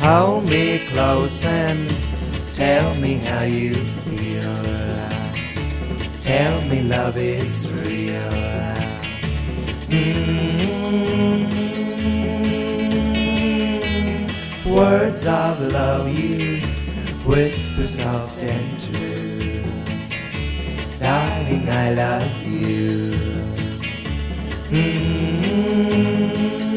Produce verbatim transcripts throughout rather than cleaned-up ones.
Hold me close and tell me how you feel. Tell me love is real. Mm-hmm. Words of love you whisper soft and true. Darling, I love you. Mm-hmm.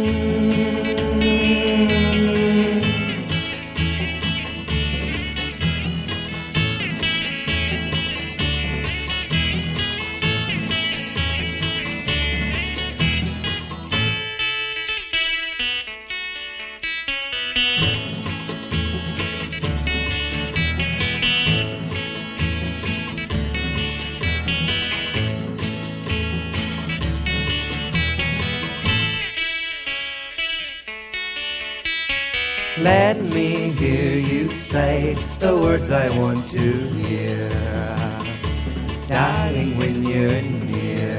Let me hear you say the words I want to hear, darling, when you're near.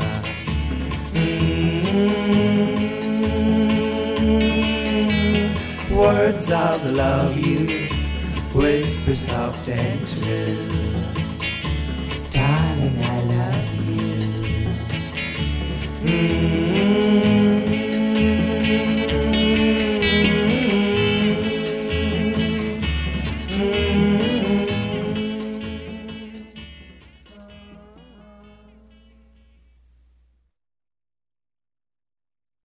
Mm-hmm. Words of love you whisper soft and true. Darling, I love you. Mm-hmm.